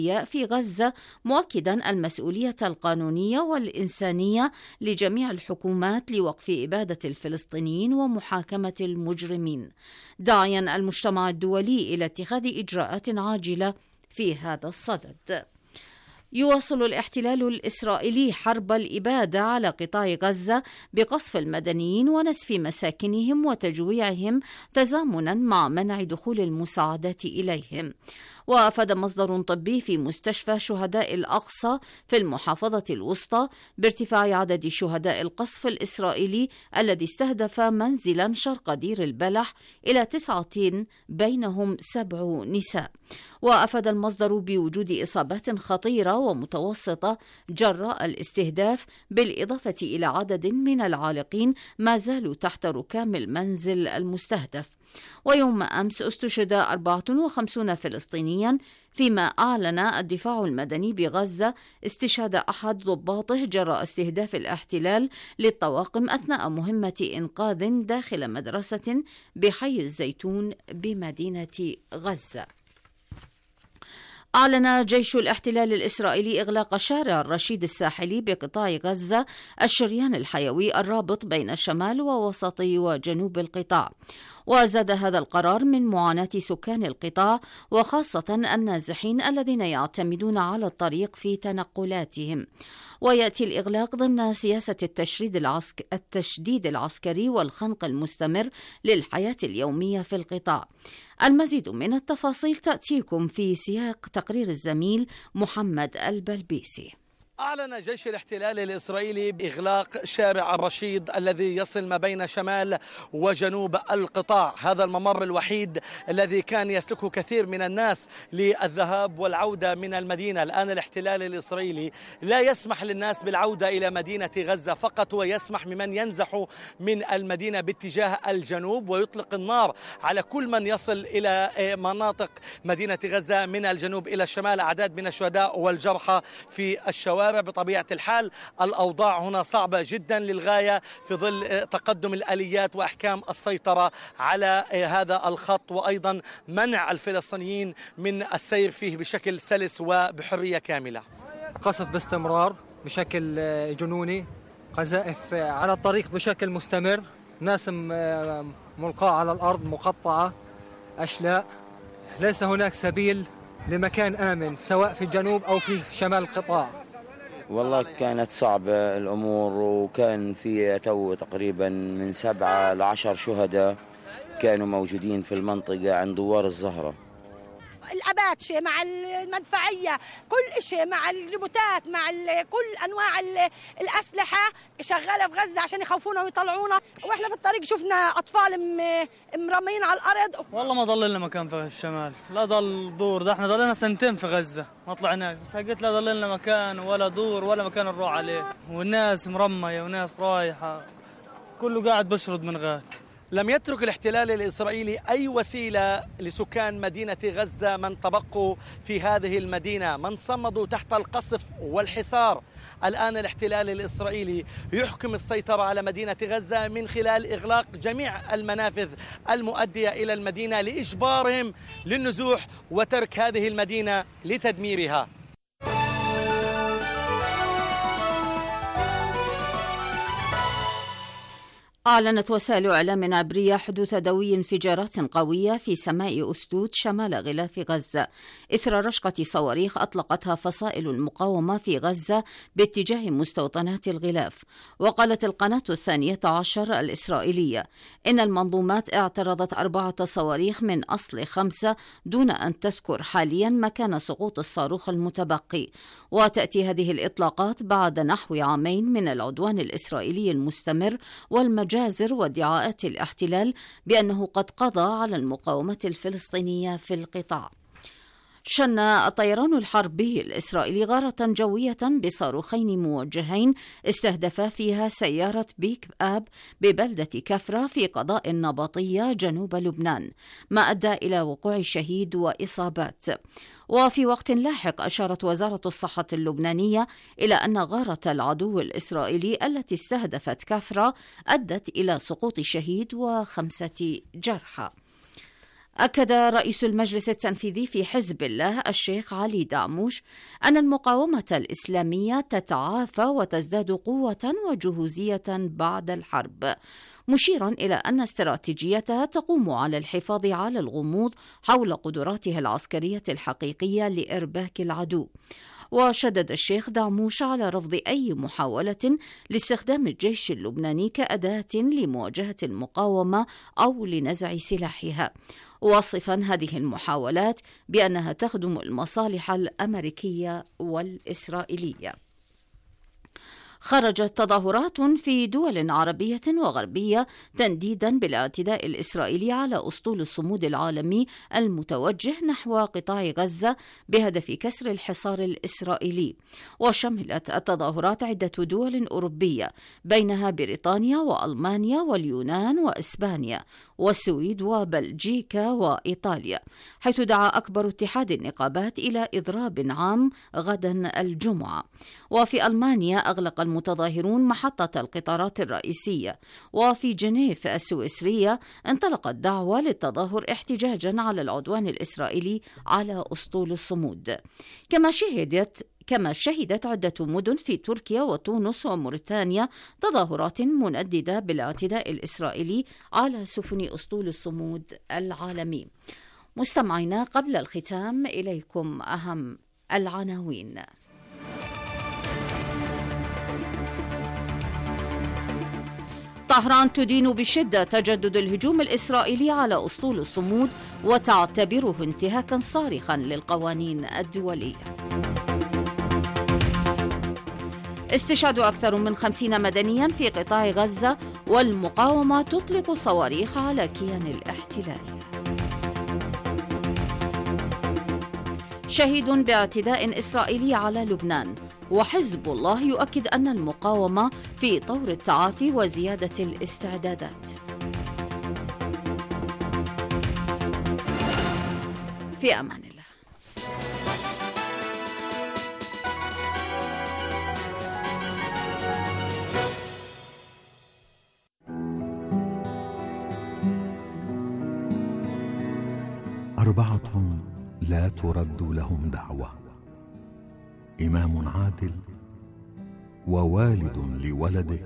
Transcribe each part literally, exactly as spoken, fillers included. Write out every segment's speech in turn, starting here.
في غزة، مؤكدا المسؤولية القانونية والإنسانية لجميع الحكومات لوقف إبادة الفلسطينيين ومحاكمة المجرمين، داعيا المجتمع الدولي إلى اتخاذ إجراءات عاجلة في هذا الصدد. يواصل الاحتلال الإسرائيلي حرب الإبادة على قطاع غزة بقصف المدنيين ونسف مساكنهم وتجويعهم تزامنا مع منع دخول المساعدات إليهم. وأفاد مصدر طبي في مستشفى شهداء الأقصى في المحافظة الوسطى بارتفاع عدد شهداء القصف الإسرائيلي الذي استهدف منزلا شرق دير البلح إلى تسعة بينهم سبع نساء. وأفاد المصدر بوجود إصابات خطيرة ومتوسطة جراء الاستهداف، بالإضافة إلى عدد من العالقين ما زالوا تحت ركام المنزل المستهدف. ويوم أمس استشهد أربعة وخمسين فلسطينيا، فيما أعلن الدفاع المدني بغزة استشهاد أحد ضباطه جراء استهداف الاحتلال للطواقم أثناء مهمة إنقاذ داخل مدرسة بحي الزيتون بمدينة غزة. أعلن جيش الاحتلال الإسرائيلي إغلاق شارع الرشيد الساحلي بقطاع غزة، الشريان الحيوي الرابط بين شمال ووسط وجنوب القطاع. وزاد هذا القرار من معاناة سكان القطاع، وخاصة النازحين الذين يعتمدون على الطريق في تنقلاتهم. ويأتي الإغلاق ضمن سياسة التشريد العسك... التشديد العسكري والخنق المستمر للحياة اليومية في القطاع. المزيد من التفاصيل تأتيكم في سياق تقرير الزميل محمد البلبيسي. أعلن جيش الاحتلال الإسرائيلي بإغلاق شارع الرشيد الذي يصل ما بين شمال وجنوب القطاع، هذا الممر الوحيد الذي كان يسلكه كثير من الناس للذهاب والعودة من المدينة. الآن الاحتلال الإسرائيلي لا يسمح للناس بالعودة إلى مدينة غزة فقط، ويسمح بمن ينزح من المدينة باتجاه الجنوب، ويطلق النار على كل من يصل إلى مناطق مدينة غزة من الجنوب إلى الشمال. أعداد من الشهداء والجرحى في الشوارع. بطبيعة الحال الأوضاع هنا صعبة جدا للغاية في ظل تقدم الآليات وأحكام السيطرة على هذا الخط، وأيضا منع الفلسطينيين من السير فيه بشكل سلس وبحرية كاملة. قصف باستمرار بشكل جنوني، قذائف على الطريق بشكل مستمر، ناس ملقاة على الأرض مقطعة، أشلاء. ليس هناك سبيل لمكان آمن سواء في الجنوب أو في شمال القطاع. والله كانت صعبة الأمور، وكان في تو تقريبا من سبعة لعشر شهداء كانوا موجودين في المنطقة عند دوار الزهرة. الأباتشي مع المدفعية، كل شيء مع الروبوتات، مع كل أنواع الأسلحة شغالة في غزة عشان يخوفونا ويطلعونا. وإحنا في الطريق شفنا أطفال مرميين على الأرض. والله ما ضل لنا مكان في الشمال، لا ضل دور، ده إحنا ضلنا سنتين في غزة ما طلعناش، بس قلت لا ضل لنا مكان ولا دور ولا مكان نروح عليه، والناس مرمية وناس رايحة، كله قاعد بشرد من غات. لم يترك الاحتلال الإسرائيلي أي وسيلة لسكان مدينة غزة من تبقوا في هذه المدينة، من صمدوا تحت القصف والحصار. الآن الاحتلال الإسرائيلي يحكم السيطرة على مدينة غزة من خلال إغلاق جميع المنافذ المؤدية إلى المدينة لإجبارهم للنزوح وترك هذه المدينة لتدميرها. أعلنت وسائل إعلام عبرية حدوث دوي انفجارات قوية في سماء أسدود شمال غلاف غزة إثر رشقة صواريخ أطلقتها فصائل المقاومة في غزة باتجاه مستوطنات الغلاف. وقالت القناة الثانية عشر الإسرائيلية إن المنظومات اعترضت أربعة صواريخ من أصل خمسة دون أن تذكر حاليا مكان سقوط الصاروخ المتبقي. وتأتي هذه الإطلاقات بعد نحو عامين من العدوان الإسرائيلي المستمر والمجازر وادعاءات الاحتلال بأنه قد قضى على المقاومة الفلسطينية في القطاع. شن الطيران الحربي الإسرائيلي غارة جوية بصاروخين موجهين استهدفا فيها سيارة بيك آب ببلدة كفرة في قضاء النبطية جنوب لبنان، ما أدى إلى وقوع شهيد وإصابات. وفي وقت لاحق أشارت وزارة الصحة اللبنانية إلى أن غارة العدو الإسرائيلي التي استهدفت كفرة أدت إلى سقوط شهيد وخمسة جرحى. أكد رئيس المجلس التنفيذي في حزب الله الشيخ علي دعموش أن المقاومة الإسلامية تتعافى وتزداد قوة وجهوزية بعد الحرب، مشيرا إلى أن استراتيجيتها تقوم على الحفاظ على الغموض حول قدراتها العسكرية الحقيقية لإرباك العدو. وشدد الشيخ دعموش على رفض أي محاولة لاستخدام الجيش اللبناني كأداة لمواجهة المقاومة أو لنزع سلاحها، واصفا هذه المحاولات بأنها تخدم المصالح الأمريكية والإسرائيلية. خرجت تظاهرات في دول عربية وغربية تنديدا بالاعتداء الإسرائيلي على أسطول الصمود العالمي المتوجه نحو قطاع غزة بهدف كسر الحصار الإسرائيلي. وشملت التظاهرات عدة دول أوروبية بينها بريطانيا وألمانيا واليونان وإسبانيا والسويد وبلجيكا وإيطاليا، حيث دعا أكبر اتحاد النقابات إلى إضراب عام غدا الجمعة. وفي ألمانيا أغلق المتظاهرون محطة القطارات الرئيسية، وفي جنيف السويسرية انطلقت دعوة للتظاهر احتجاجا على العدوان الإسرائيلي على أسطول الصمود. كما شهدت كما شهدت عدة مدن في تركيا وتونس وموريتانيا تظاهرات منددة بالاعتداء الإسرائيلي على سفن أسطول الصمود العالمي. مستمعينا، قبل الختام إليكم أهم العناوين. طهران تدين بشدة تجدد الهجوم الإسرائيلي على أسطول الصمود وتعتبره انتهاكا صارخا للقوانين الدولية. استشهاد أكثر من خمسين مدنيا في قطاع غزة والمقاومة تطلق صواريخ على كيان الاحتلال. شهيد باعتداء إسرائيلي على لبنان، وحزب الله يؤكد أن المقاومة في طور التعافي وزيادة الاستعدادات. في أمان الله. أربعة لا ترد لهم دعوة: إمام عادل، ووالد لولده،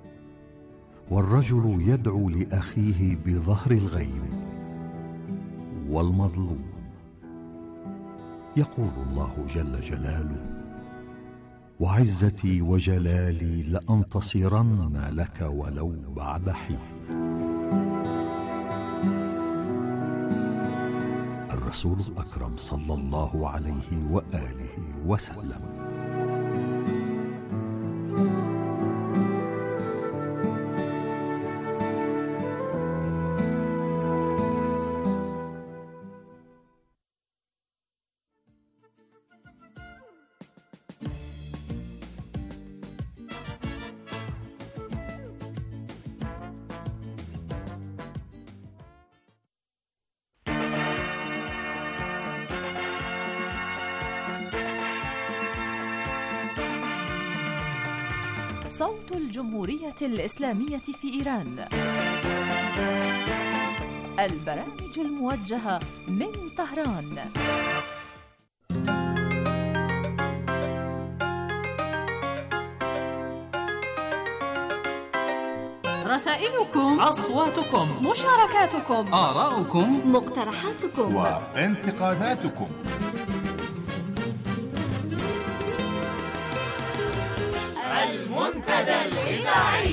والرجل يدعو لأخيه بظهر الغيب، والمظلوم. يقول الله جل جلاله: وعزتي وجلالي لأنتصرن لك ولو بعد حين. الرسول الأكرم صلى الله عليه وآله وسلم. صوت الجمهورية الإسلامية في إيران، البرامج الموجهة من طهران. رسائلكم، أصواتكم، مشاركاتكم، آراؤكم، مقترحاتكم وانتقاداتكم. المنتدى الإذاعي.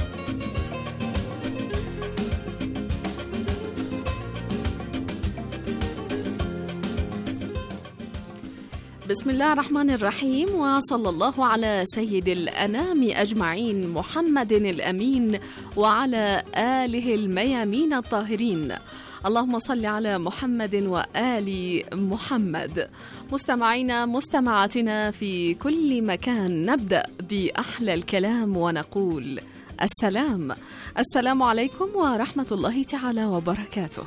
بسم الله الرحمن الرحيم، وصلى الله على سيد الأنام أجمعين محمد الأمين وعلى آله الميامين الطاهرين. اللهم صل على محمد وآل محمد. مستمعينا مستمعاتنا في كل مكان، نبدأ بأحلى الكلام ونقول السلام السلام عليكم ورحمة الله تعالى وبركاته.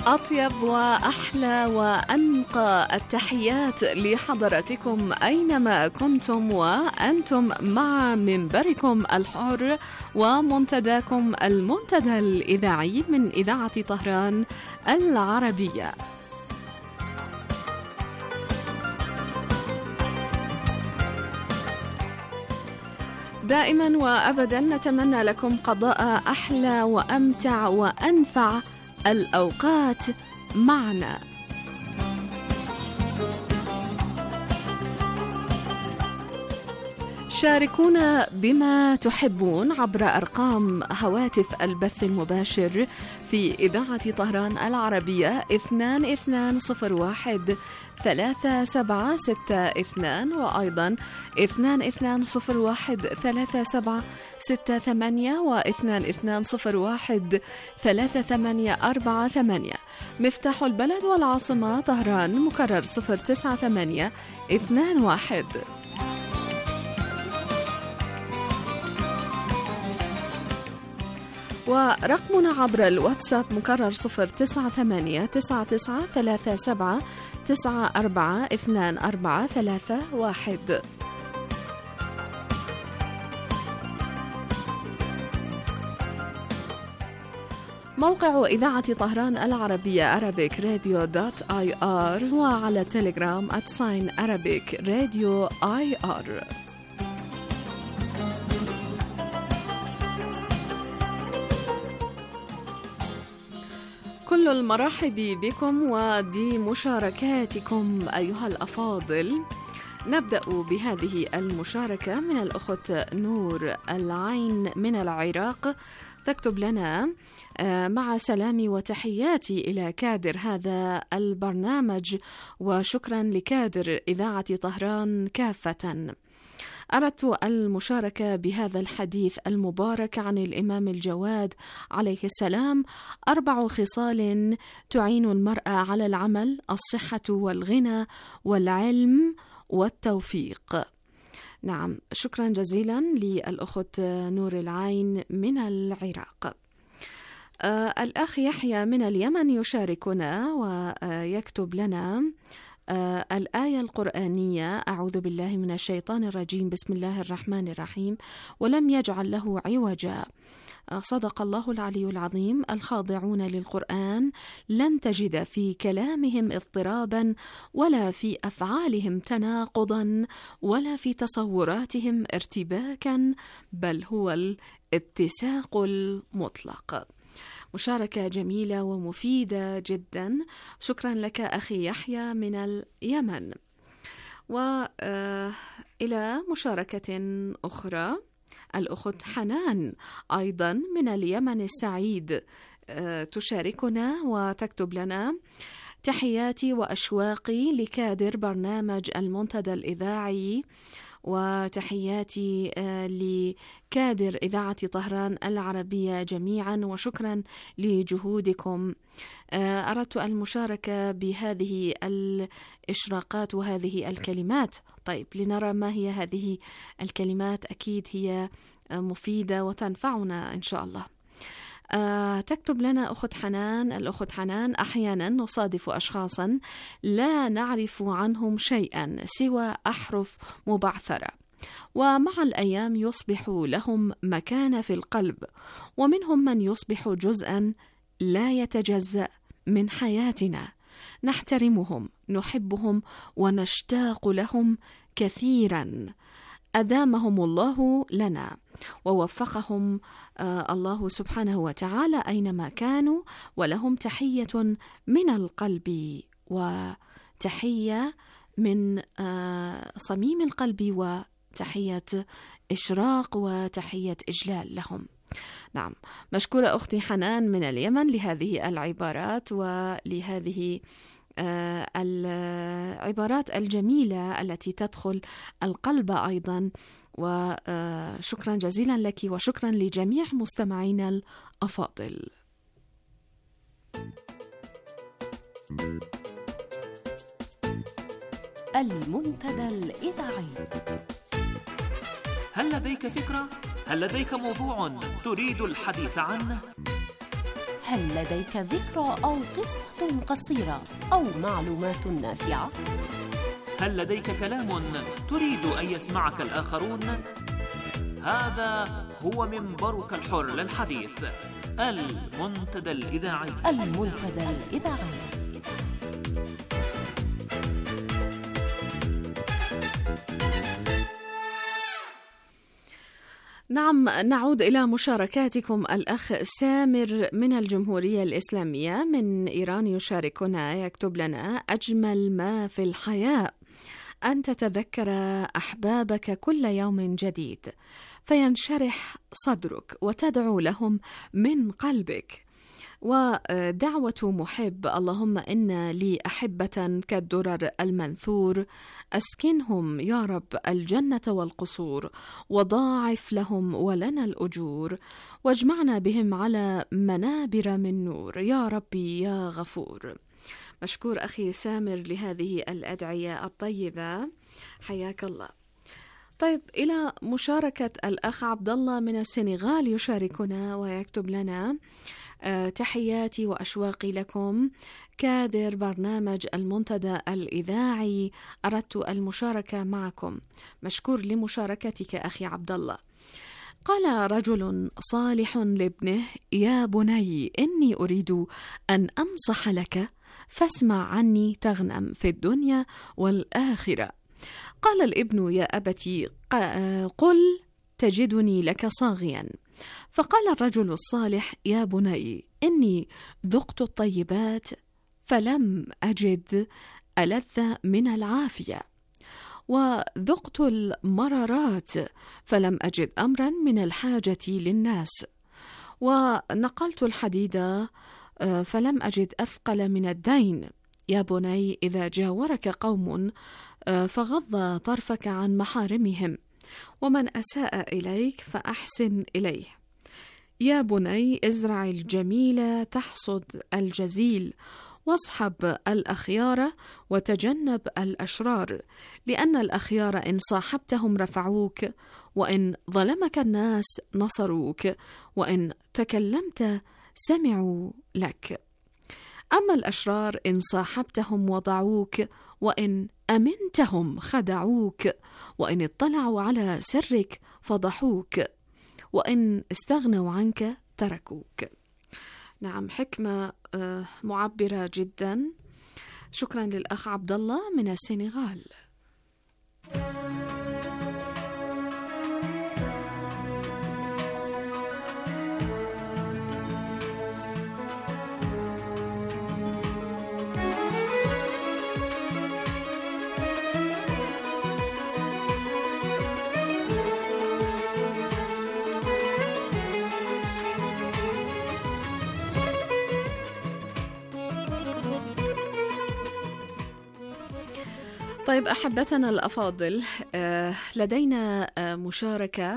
أطيب وأحلى وأنقى التحيات لحضراتكم أينما كنتم وأنتم مع منبركم الحر ومنتداكم المنتدى الإذاعي من إذاعة طهران العربية. دائما وأبدا نتمنى لكم قضاء أحلى وأمتع وأنفع الأوقات معنا. شاركونا بما تحبون عبر أرقام هواتف البث المباشر في إذاعة طهران العربية اثنان اثنان صفر واحد ثلاثة سبعة ستة اثنان وأيضا اثنان اثنان صفر واحد ثلاثة سبعة ستة ثمانية واثنان اثنان صفر واحد ثلاثة ثمانية أربعة ثمانية. مفتاح البلد والعاصمة طهران مكرر صفر تسعة ثمانية اثنان واحد. ورقمنا عبر الواتساب مكرر صفر تسعة ثمانية تسعة تسعة ثلاثة سبعة تسعة أربعة اثنان أربعة ثلاثة واحد. موقع إذاعة طهران العربية Arabic Radio دوت آي آر وعلى تليجرام at sign Arabic Radio آي آر. كل المرحب بكم وبمشاركاتكم أيها الأفاضل. نبدأ بهذه المشاركة من الأخت نور العين من العراق، تكتب لنا مع سلامي وتحياتي إلى كادر هذا البرنامج وشكرا لكادر إذاعة طهران كافة. أردت المشاركة بهذا الحديث المبارك عن الإمام الجواد عليه السلام: أربع خصال تعين المرأة على العمل: الصحة والغنى والعلم والتوفيق. نعم، شكرا جزيلا للأخت نور العين من العراق. آه الأخ يحيى من اليمن يشاركنا ويكتب لنا آه الآية القرآنية: أعوذ بالله من الشيطان الرجيم، بسم الله الرحمن الرحيم، ولم يجعل له عوجا. آه صدق الله العلي العظيم. الخاضعون للقرآن لن تجد في كلامهم اضطرابا ولا في أفعالهم تناقضا ولا في تصوراتهم ارتباكا، بل هو الاتساق المطلق. مشاركة جميلة ومفيدة جدا، شكرا لك أخي يحيى من اليمن. وإلى مشاركة أخرى، الأخت حنان أيضا من اليمن السعيد تشاركنا وتكتب لنا: تحياتي وأشواقي لكادر برنامج المنتدى الإذاعي، وتحياتي لكادر إذاعة طهران العربية جميعا، وشكرا لجهودكم. أردت المشاركة بهذه الإشراقات وهذه الكلمات. طيب، لنرى ما هي هذه الكلمات، أكيد هي مفيدة وتنفعنا إن شاء الله. آه تكتب لنا أخت حنان، الأخت حنان: أحيانا نصادف أشخاصا لا نعرف عنهم شيئا سوى أحرف مبعثرة، ومع الأيام يصبح لهم مكانة في القلب، ومنهم من يصبح جزءا لا يتجزأ من حياتنا. نحترمهم، نحبهم، ونشتاق لهم كثيرا. أدامهم الله لنا ووفقهم آه الله سبحانه وتعالى أينما كانوا، ولهم تحية من القلب وتحية من آه صميم القلب وتحية إشراق وتحية إجلال لهم. نعم، مشكورة أختي حنان من اليمن لهذه العبارات ولهذه آه العبارات الجميلة التي تدخل القلب أيضا. وشكرا جزيلا لك وشكرا لجميع مستمعينا الأفاضل. المنتدى الإذاعي. هل لديك فكرة؟ هل لديك موضوع تريد الحديث عنه؟ هل لديك ذكرى أو قصة قصيرة أو معلومات نافعة؟ هل لديك كلام تريد أن يسمعك الآخرون؟ هذا هو منبرك الحر للحديث، المنتدى الإذاعي. المنتدى الإذاعي. نعم، نعود إلى مشاركاتكم. الأخ سامر من الجمهورية الإسلامية من إيران يشاركنا، يكتب لنا: أجمل ما في الحياة أن تتذكر أحبابك كل يوم جديد فينشرح صدرك وتدعو لهم من قلبك. ودعوة محب: اللهم إن لي أحبة كالدرر المنثور، أسكنهم يا رب الجنة والقصور، وضاعف لهم ولنا الأجور، واجمعنا بهم على منابر من نور، يا ربي يا غفور. مشكور أخي سامر لهذه الأدعية الطيبة، حياك الله. طيب، إلى مشاركة الأخ عبد الله من السنغال يشاركنا ويكتب لنا: أه تحياتي وأشواقي لكم كادر برنامج المنتدى الإذاعي، أردت المشاركة معكم. مشكور لمشاركتك أخي عبد الله. قال رجل صالح لابنه: يا بني إني أريد أن أنصح لك فاسمع عني تغنم في الدنيا والآخرة. قال الابن: يا أبتي قل تجدني لك صاغيا. فقال الرجل الصالح: يا بني إني ذقت الطيبات فلم أجد ألذ من العافية، وذقت المرارات فلم أجد أمرا من الحاجة للناس، ونقلت الحديد فلم أجد أثقل من الدين. يا بني إذا جاورك قوم فغض طرفك عن محارمهم، ومن أساء إليك فأحسن إليه. يا بني ازرع الجميل تحصد الجزيل، واصحب الأخيار وتجنب الأشرار، لأن الأخيار إن صاحبتهم رفعوك، وإن ظلمك الناس نصروك، وإن تكلمت سمعوا لك. أما الأشرار إن صاحبتهم وضعوك، وإن أمنتهم خدعوك، وإن اطلعوا على سرك فضحوك، وإن استغنوا عنك تركوك. نعم، حكمة معبرة جدا. شكرا للأخ عبد الله من السنغال. طيب أحبتنا الأفاضل، لدينا مشاركة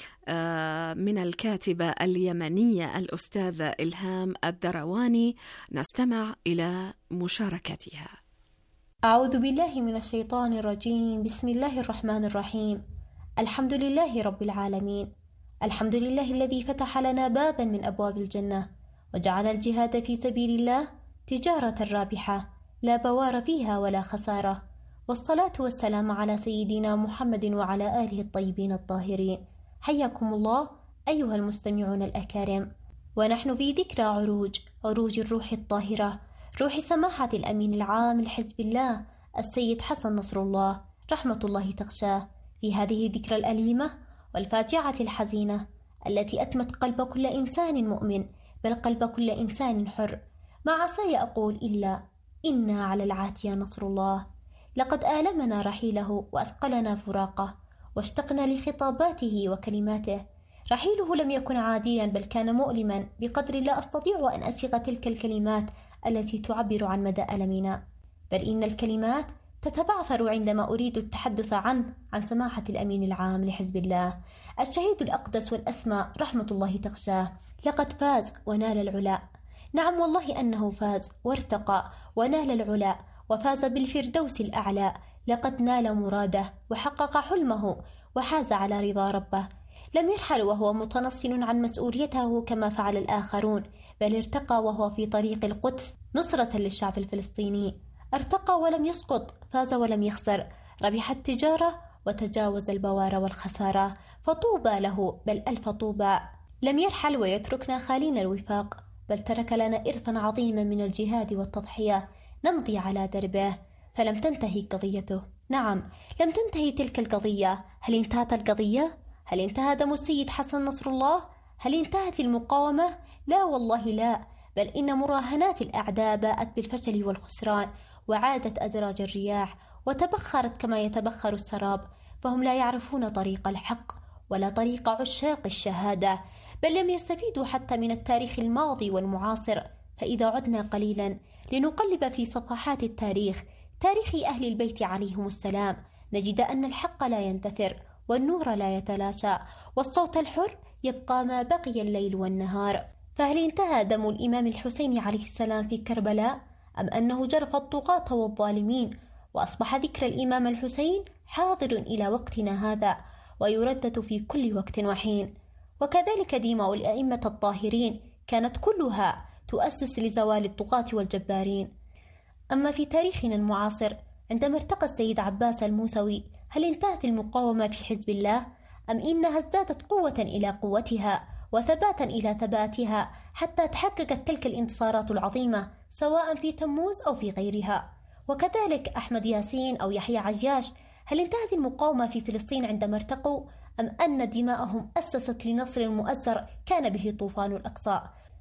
من الكاتبة اليمنية الأستاذة إلهام الدرواني، نستمع إلى مشاركتها. أعوذ بالله من الشيطان الرجيم، بسم الله الرحمن الرحيم. الحمد لله رب العالمين، الحمد لله الذي فتح لنا بابا من أبواب الجنة، وجعل الجهاد في سبيل الله تجارة رابحة لا بوار فيها ولا خسارة، والصلاة والسلام على سيدنا محمد وعلى آله الطيبين الطاهرين. حياكم الله أيها المستمعون الأكارم، ونحن في ذكرى عروج عروج الروح الطاهرة، روح سماحة الأمين العام لحزب الله السيد حسن نصر الله رحمة الله تغشاه، في هذه الذكرى الأليمة والفاجعة الحزينة التي أتمت قلب كل إنسان مؤمن، بل قلب كل إنسان حر. ما عساي أقول إلا إنا على العاتية نصر الله. لقد آلمنا رحيله وأثقلنا فراقه، واشتقنا لخطاباته وكلماته. رحيله لم يكن عاديا، بل كان مؤلما بقدر لا أستطيع أن أصيغ تلك الكلمات التي تعبر عن مدى ألمنا، بل إن الكلمات تتبعثر عندما أريد التحدث عنه، عن سماحة الأمين العام لحزب الله الشهيد الأقدس والأسمى رحمة الله تغشاه. لقد فاز ونال العلا، نعم والله أنه فاز وارتقى ونال العلا، وفاز بالفردوس الأعلى. لقد نال مراده وحقق حلمه وحاز على رضا ربه. لم يرحل وهو متنصل عن مسؤوليته كما فعل الآخرون، بل ارتقى وهو في طريق القدس نصرة للشعب الفلسطيني. ارتقى ولم يسقط، فاز ولم يخسر، ربح التجارة وتجاوز البوار والخسارة، فطوبى له، بل ألف طوبى. لم يرحل ويتركنا خالين الوفاق، بل ترك لنا إرثا عظيما من الجهاد والتضحية نمضي على دربه. فلم تنتهي قضيته، نعم لم تنتهي تلك القضية. هل انتهت القضية؟ هل انتهى دم السيد حسن نصر الله؟ هل انتهت المقاومة؟ لا والله لا، بل إن مراهنات الأعداء باءت بالفشل والخسران، وعادت أدراج الرياح وتبخرت كما يتبخر السراب، فهم لا يعرفون طريق الحق ولا طريق عشاق الشهادة، بل لم يستفيدوا حتى من التاريخ الماضي والمعاصر. فإذا عدنا قليلا لنقلب في صفحات التاريخ، تاريخ أهل البيت عليهم السلام، نجد أن الحق لا يندثر والنور لا يتلاشى، والصوت الحر يبقى ما بقي الليل والنهار. فهل انتهى دم الإمام الحسين عليه السلام في كربلاء، أم أنه جرف الطغاة والظالمين، وأصبح ذكر الإمام الحسين حاضر إلى وقتنا هذا ويردد في كل وقت وحين؟ وكذلك دماء الأئمة الطاهرين كانت كلها تؤسس لزوال الطغاة والجبارين. أما في تاريخنا المعاصر عندما ارتقى السيد عباس الموسوي، هل انتهت المقاومة في حزب الله، أم إنها ازدادت قوة إلى قوتها وثباتا إلى ثباتها حتى تحققت تلك الانتصارات العظيمة سواء في تموز أو في غيرها؟ وكذلك أحمد ياسين أو يحيى عجاش، هل انتهت المقاومة في فلسطين عندما ارتقوا، أم أن دماءهم أسست لنصر مؤزر كان به طوفان الأقصى؟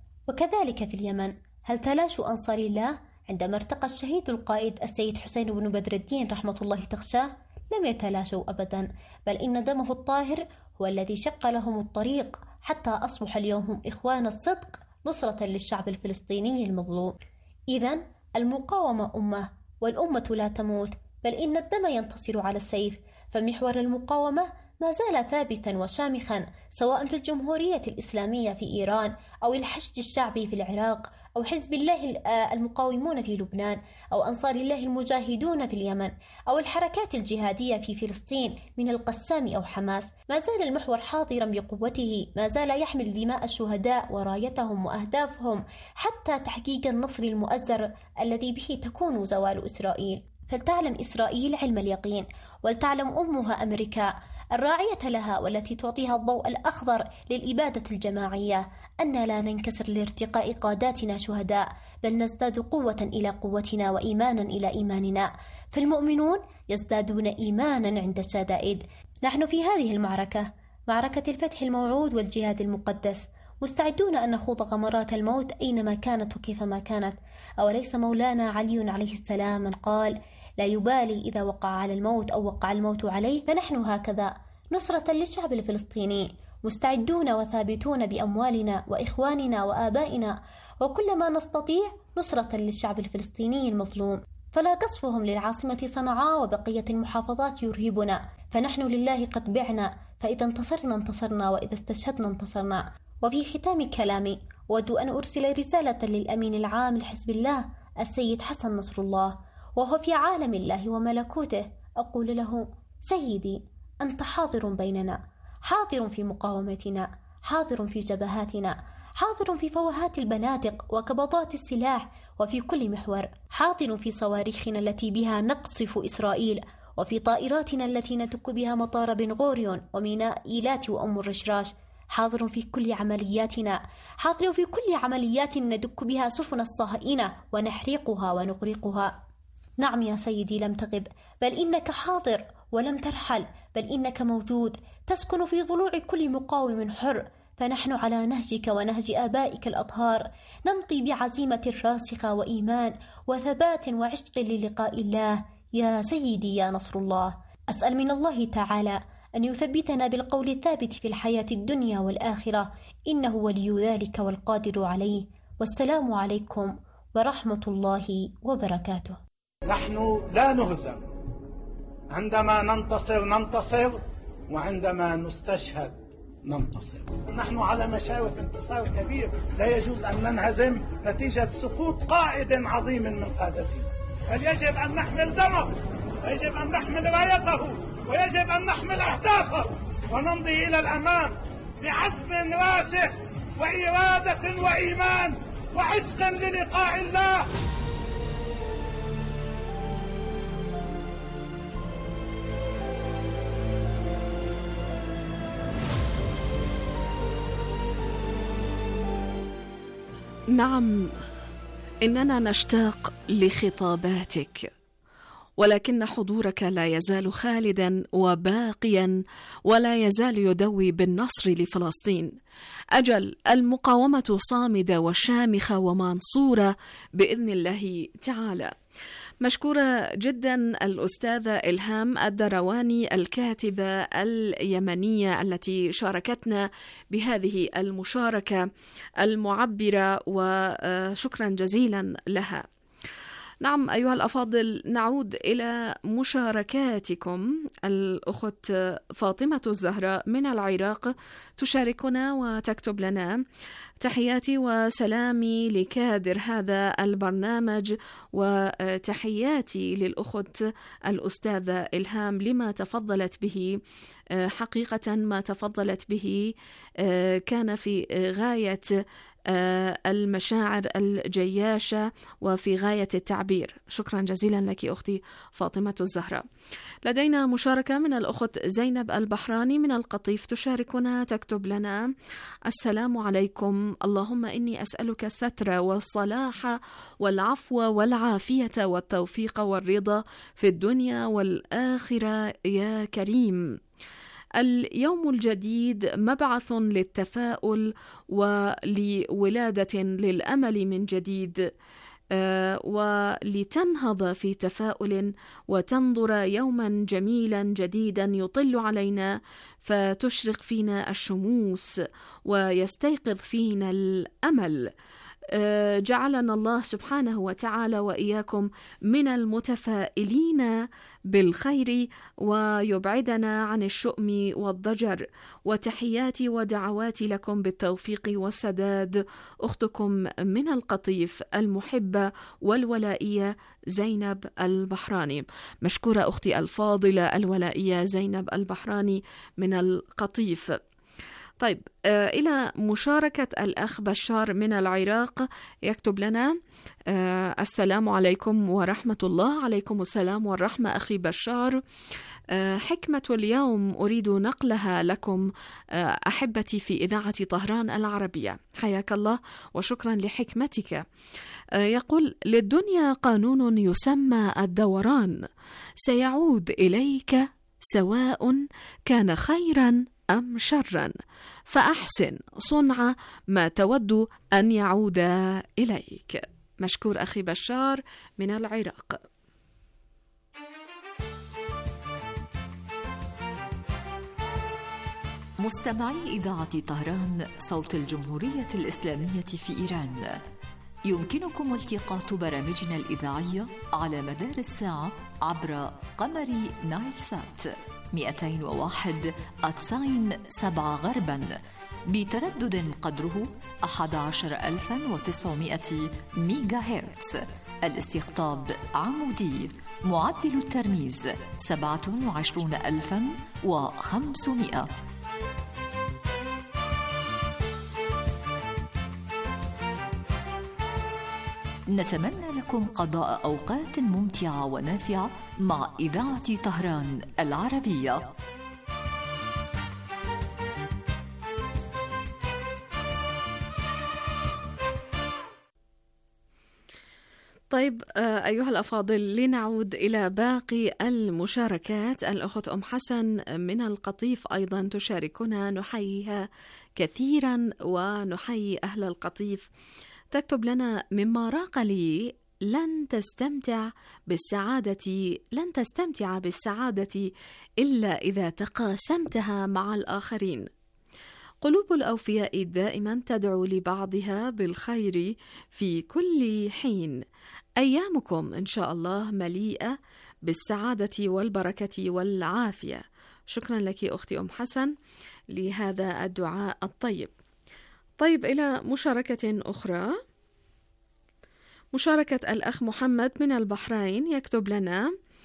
وكذلك في اليمن، هل تلاشوا أنصار الله عندما ارتقى الشهيد القائد السيد حسين بن بدر الدين رحمة الله تخشاه؟ لم يتلاشوا أبدا، بل إن دمه الطاهر هو الذي شق لهم الطريق حتى أصبح اليوم هم إخوان الصدق نصرة للشعب الفلسطيني المظلوم. إذن المقاومة أمة، والأمة لا تموت، بل إن الدم ينتصر على السيف. فمحور المقاومة ما زال ثابتا وشامخا، سواء في الجمهورية الإسلامية في إيران، أو الحشد الشعبي في العراق، أو حزب الله المقاومون في لبنان، أو أنصار الله المجاهدون في اليمن، أو الحركات الجهادية في فلسطين من القسام أو حماس. ما زال المحور حاضرا بقوته، ما زال يحمل دماء الشهداء ورايتهم وأهدافهم حتى تحقيق النصر المؤزر الذي به تكون زوال إسرائيل. فلتعلم إسرائيل علم اليقين، ولتعلم أمها أمريكا الراعية لها والتي تعطيها الضوء الأخضر للإبادة الجماعية، أن لا ننكسر لارتقاء قاداتنا شهداء، بل نزداد قوة إلى قوتنا وإيمانا إلى إيماننا، فالمؤمنون يزدادون إيمانا عند الشدائد. نحن في هذه المعركة، معركة الفتح الموعود والجهاد المقدس، مستعدون أن نخوض غمرات الموت أينما كانت وكيفما كانت. أوليس مولانا علي عليه السلام من قال: لا يبالي إذا وقع على الموت أو وقع الموت عليه؟ فنحن هكذا نصرة للشعب الفلسطيني، مستعدون وثابتون بأموالنا وإخواننا وآبائنا، وكل ما نستطيع نصرة للشعب الفلسطيني المظلوم. فلا قصفهم للعاصمة صنعاء وبقية المحافظات يرهبنا، فنحن لله قد بعنا، فإذا انتصرنا انتصرنا، وإذا استشهدنا انتصرنا. وفي ختام كلامي أود أن أرسل رسالة للأمين العام لحزب الله السيد حسن نصر الله، وهو في عالم الله وملكوته. أقول له: سيدي، أنت حاضر بيننا، حاضر في مقاومتنا، حاضر في جبهاتنا، حاضر في فوهات البنادق وقبضات السلاح، وفي كل محور، حاضر في صواريخنا التي بها نقصف إسرائيل، وفي طائراتنا التي ندك بها مطار بن غوريون وميناء إيلات وأم الرشراش، حاضر في كل عملياتنا، حاضر في كل عمليات ندك بها سفن الصهاينة ونحرقها ونغرقها. نعم يا سيدي، لم تغب، بل إنك حاضر، ولم ترحل، بل إنك موجود، تسكن في ضلوع كل مقاوم حر. فنحن على نهجك ونهج آبائك الأطهار، نمضي بعزيمة راسخة وإيمان وثبات وعشق للقاء الله. يا سيدي يا نصر الله، أسأل من الله تعالى أن يثبتنا بالقول الثابت في الحياة الدنيا والآخرة، إنه ولي ذلك والقادر عليه. والسلام عليكم ورحمة الله وبركاته. نحن لا نهزم، عندما ننتصر ننتصر، وعندما نستشهد ننتصر. نحن على مشارف انتصار كبير، لا يجوز أن ننهزم نتيجة سقوط قائد عظيم من قادتنا، بل يجب أن نحمل دمه، ويجب أن نحمل رايته، ويجب أن نحمل أهدافه، ونمضي إلى الأمام بعزم راسخ وإرادة وإيمان وعشق للقاء الله. نعم، إننا نشتاق لخطاباتك، ولكن حضورك لا يزال خالدا وباقيا، ولا يزال يدوي بالنصر لفلسطين. أجل، المقاومة صامدة وشامخة ومنصورة بإذن الله تعالى. مشكورة جدا الأستاذة إلهام الدرواني الكاتبة اليمنية التي شاركتنا بهذه المشاركة المعبرة، وشكرا جزيلا لها. نعم أيها الأفاضل، نعود إلى مشاركاتكم. الأخت فاطمة الزهراء من العراق تشاركنا وتكتب لنا: تحياتي وسلامي لكادر هذا البرنامج، وتحياتي للأخت الأستاذة إلهام لما تفضلت به. حقيقة ما تفضلت به كان في غاية المشاعر الجياشة وفي غاية التعبير. شكرا جزيلا لك أختي فاطمة الزهراء. لدينا مشاركة من الأخت زينب البحراني من القطيف تشاركنا، تكتب لنا: السلام عليكم، اللهم إني أسألك الستر والصلاح والعفو والعافية والتوفيق والرضا في الدنيا والآخرة يا كريم. اليوم الجديد مبعث للتفاؤل ولولادة للأمل من جديد، آه ولتنهض في تفاؤل وتنظر يوما جميلا جديدا يطل علينا، فتشرق فينا الشموس ويستيقظ فينا الأمل. آه جعلنا الله سبحانه وتعالى وإياكم من المتفائلين بالخير، ويبعدنا عن الشؤم والضجر. وتحياتي ودعواتي لكم بالتوفيق والسداد. أختكم من القطيف المحبة والولائية زينب البحراني. مشكورة أختي الفاضلة الولائية زينب البحراني من القطيف. طيب، آه إلى مشاركة الأخ بشار من العراق، يكتب لنا: آه السلام عليكم ورحمة الله. عليكم السلام والرحمة أخي بشار. آه حكمة اليوم أريد نقلها لكم آه أحبتي في إذاعة طهران العربية. حياك الله وشكرا لحكمتك. آه يقول: للدنيا قانون يسمى الدوران، سيعود إليك سواء كان خيرا أم شرا، فأحسن صنع ما تود أن يعود إليك. مشكور أخي بشار من العراق. مستمعي إذاعة طهران صوت الجمهورية الإسلامية في إيران، يمكنكم التقاط برامجنا الإذاعية على مدار الساعة عبر قمر نايل سات مئتين وواحد أتساين سبعة غربا بتردد قدره أحد عشر ألفا وتسعمائة ميجا هرتز. الاستقطاب عمودي. معدل الترميز سبعة وعشرون ألفا وخمسمائة. نتمنى لكم قضاء أوقات ممتعة ونافعة مع إذاعة طهران العربية. طيب أيها الأفاضل، لنعود إلى باقي المشاركات. الأخت أم حسن من القطيف أيضا تشاركنا، نحييها كثيرا ونحيي أهل القطيف. تكتب لنا: مما راق لي لن تستمتع بالسعادة لن تستمتع بالسعادة إلا إذا تقاسمتها مع الآخرين. قلوب الأوفياء دائما تدعو لبعضها بالخير في كل حين. أيامكم إن شاء الله مليئة بالسعادة والبركة والعافية. شكرا لك أختي أم حسن لهذا الدعاء الطيب. طيب، إلى مشاركة أخرى. مشاركة الأخ محمد من البحرين يكتب لنا: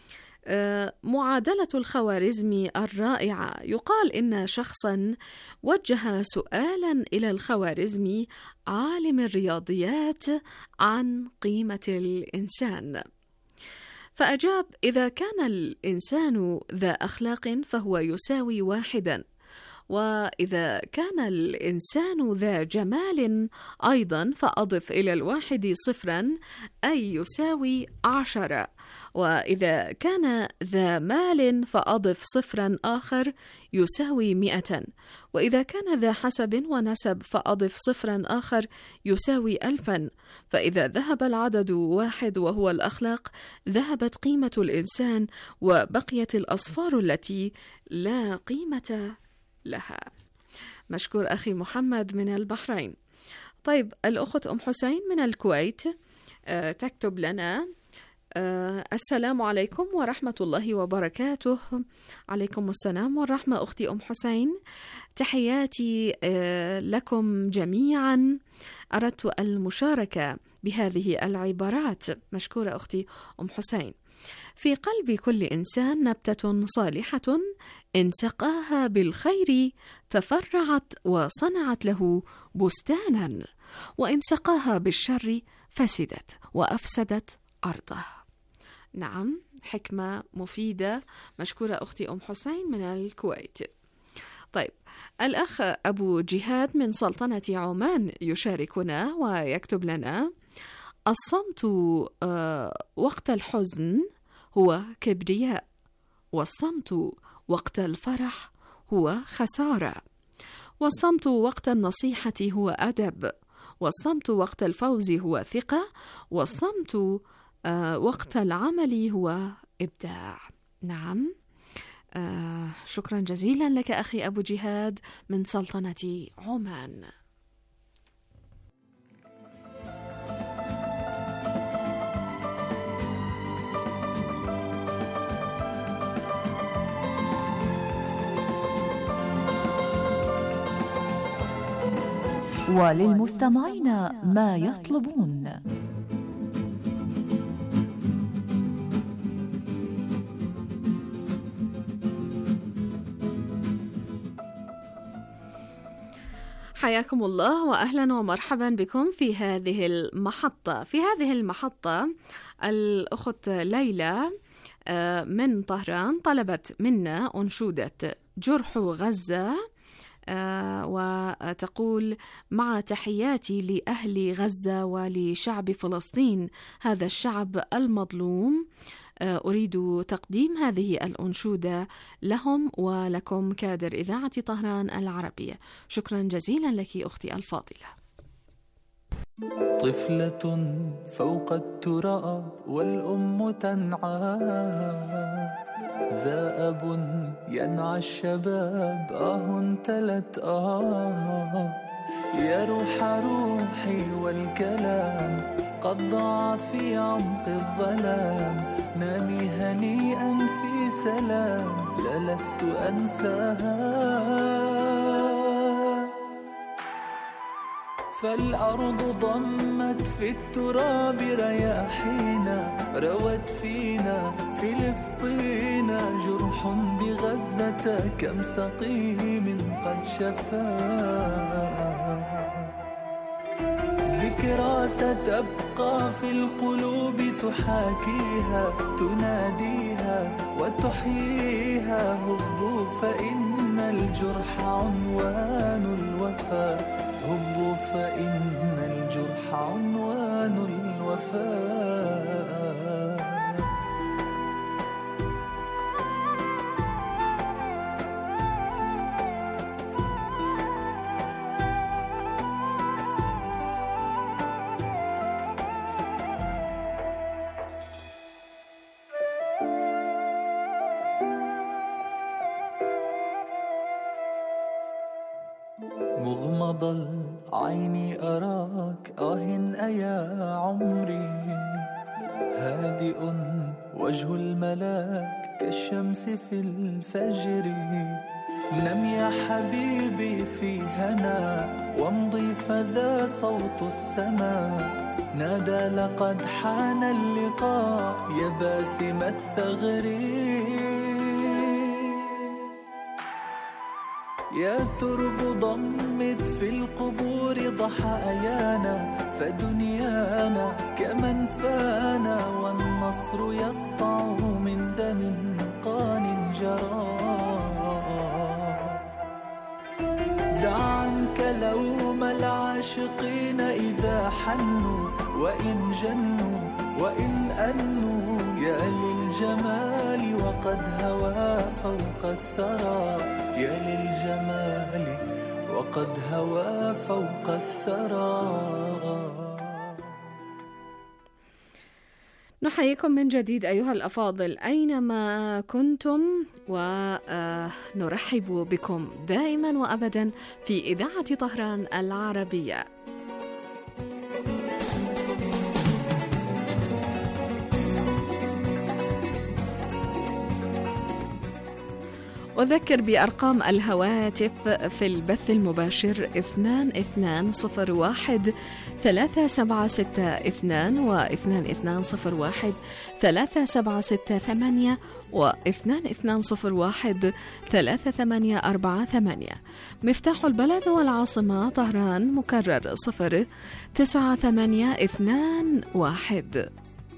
معادلة الخوارزمي الرائعة. يقال إن شخصا وجه سؤالا إلى الخوارزمي عالم الرياضيات عن قيمة الإنسان، فأجاب: إذا كان الإنسان ذا أخلاق فهو يساوي واحدا، وإذا كان الإنسان ذا جمال أيضا فأضف إلى الواحد صفرا أي يساوي عشرة، وإذا كان ذا مال فأضف صفرا آخر يساوي مئة، وإذا كان ذا حسب ونسب فأضف صفرا آخر يساوي ألفا، فإذا ذهب العدد واحد وهو الأخلاق ذهبت قيمة الإنسان وبقيت الأصفار التي لا قيمة لها. مشكور أخي محمد من البحرين. طيب، الأخت أم حسين من الكويت أه تكتب لنا: أه السلام عليكم ورحمة الله وبركاته. عليكم السلام والرحمة أختي أم حسين، تحياتي أه لكم جميعا. أردت المشاركة بهذه العبارات. مشكورة أختي أم حسين. في قلب كل إنسان نبتة صالحة إن سقاها بالخير تفرعت وصنعت له بستانا، وإن سقاها بالشر فسدت وأفسدت أرضه. نعم، حكمة مفيدة. مشكورة أختي أم حسين من الكويت. طيب، الأخ أبو جهاد من سلطنة عمان يشاركنا ويكتب لنا: الصمت وقت الحزن هو كبرياء، والصمت وقت الفرح هو خسارة، والصمت وقت النصيحة هو أدب، والصمت وقت الفوز هو ثقة، والصمت وقت العمل هو إبداع. نعم، آه شكرا جزيلا لك أخي أبو جهاد من سلطنة عمان. وللمستمعين ما يطلبون. حياكم الله وأهلا ومرحبا بكم في هذه المحطة. في هذه المحطة الأخت ليلى من طهران طلبت منا أنشودة جرح غزة، وتقول: مع تحياتي لأهل غزة ولشعب فلسطين، هذا الشعب المظلوم، أريد تقديم هذه الأنشودة لهم ولكم كادر إذاعة طهران العربية. شكرا جزيلا لك أختي الفاضلة. طفلة فوق التراب والأم تنعى، ذا أب ينعى الشباب، آه تلت آه، يا روح روحي والكلام قد ضاع في عمق الظلام، نامي هنيئا في سلام، لا لست أنساها. فالأرض ضمت في التراب رياحينا، روت فينا فلسطين، جرح بغزة كم سقيم قد شفاه، ذكرى ستبقى في القلوب تحاكيها، تناديها وتحييها، هبوا فإن الجرح عنوان الوفاء، هبوا فإن الجرح عنوان الوفاء. مغمض العين أراك، آه أيا عمري، هادئ وجه الملاك كالشمس في الفجر، نم يا حبيبي في هنا وامضي فذا صوت السماء، نادى لقد حان اللقاء يا باسم الثغر. يا ترب ضمت في القبور ضحايانا فدنيانا كمن فانا والنصر يسطع من دم قان جرى. دع عنك لوم العاشقين إذا حنوا وإن جنوا وإن أنوا يا للجمال وقد هوى فوق الثرى. يا للجمال وقد هوى فوق الثرى. نحييكم من جديد أيها الأفاضل أينما كنتم، ونرحب بكم دائما وأبدا في إذاعة طهران العربية. أذكر بأرقام الهواتف في البث المباشر اثنان اثنان صفر واحد ثلاثة سبعة ستة اثنان واثنان اثنان صفر واحد ثلاثة سبعة ستة ثمانية واثنان اثنان صفر واحد ثلاثة ثمانية أربعة ثمانية. مفتاح البلد والعاصمة طهران مكرر صفر تسعة ثمانية اثنان واحد.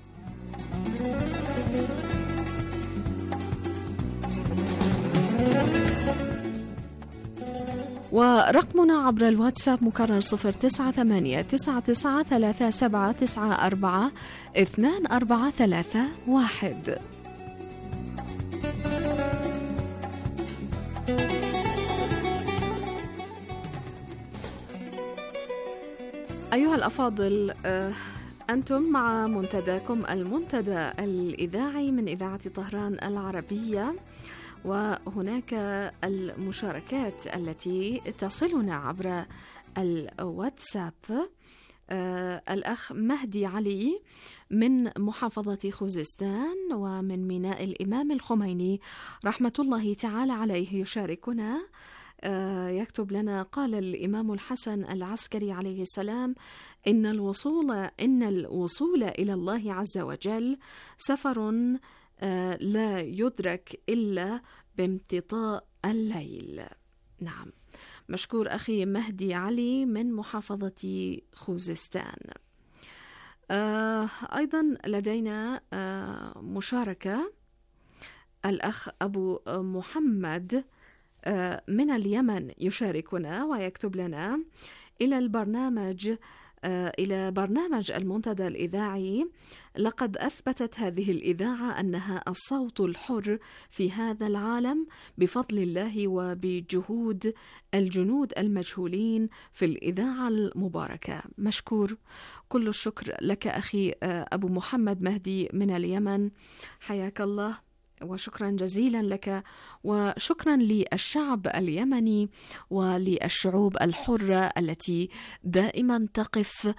ورقمنا عبر الواتساب مكرر صفر تسعة ثمانية تسعة تسعة ثلاثة سبعة تسعة أربعة اثنان أربعة ثلاثة واحد. أيها الأفاضل، أنتم مع منتداكم المنتدى الإذاعي من إذاعة طهران العربية، وهناك المشاركات التي تصلنا عبر الواتساب. آه الأخ مهدي علي من محافظة خوزستان ومن ميناء الإمام الخميني رحمة الله تعالى عليه يشاركنا. آه يكتب لنا: قال الإمام الحسن العسكري عليه السلام: إن الوصول إن الوصول إلى الله عز وجل سفر آه لا يدرك إلا بامتطاء الليل. نعم، مشكور أخي مهدي علي من محافظة خوزستان. آه أيضا لدينا آه مشاركة. الأخ أبو محمد آه من اليمن يشاركنا ويكتب لنا: إلى البرنامج إلى برنامج المنتدى الإذاعي، لقد أثبتت هذه الإذاعة أنها الصوت الحر في هذا العالم بفضل الله وبجهود الجنود المجهولين في الإذاعة المباركة. مشكور، كل الشكر لك أخي أبو محمد مهدي من اليمن، حياك الله وشكرا جزيلا لك، وشكرا للشعب اليمني وللشعوب الحرة التي دائما تقف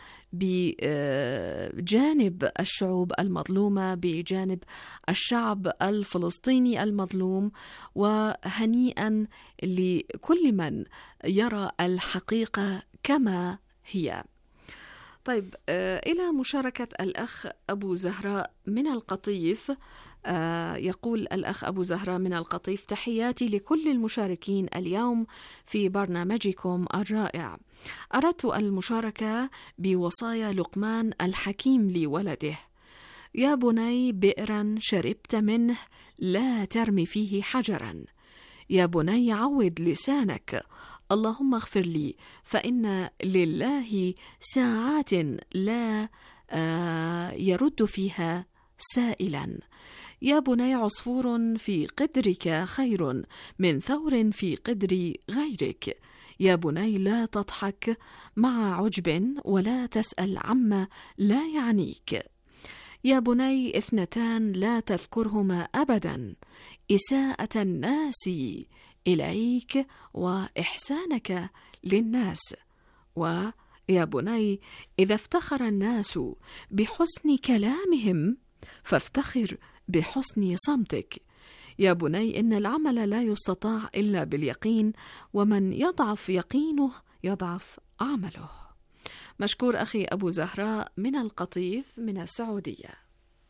بجانب الشعوب المظلومة، بجانب الشعب الفلسطيني المظلوم، وهنيئا لكل من يرى الحقيقة كما هي. طيب، إلى مشاركة الأخ أبو زهراء من القطيف. آه يقول الأخ أبو زهراء من القطيف: تحياتي لكل المشاركين اليوم في برنامجكم الرائع. أردت المشاركة بوصايا لقمان الحكيم لولده: يا بني بئرا شربت منه لا ترمي فيه حجرا. يا بني عود لسانك: اللهم اغفر لي فإن لله ساعات لا آه يرد فيها سائلا. يا بني عصفور في قدرك خير من ثور في قدر غيرك. يا بني لا تضحك مع عجب ولا تسأل عما لا يعنيك. يا بني اثنتان لا تذكرهما أبدا: إساءة الناس إليك وإحسانك للناس. ويا بني إذا افتخر الناس بحسن كلامهم فافتخر بحسن صمتك. يا بني إن العمل لا يستطاع إلا باليقين، ومن يضعف يقينه يضعف عمله. مشكور أخي أبو زهراء من القطيف من السعودية.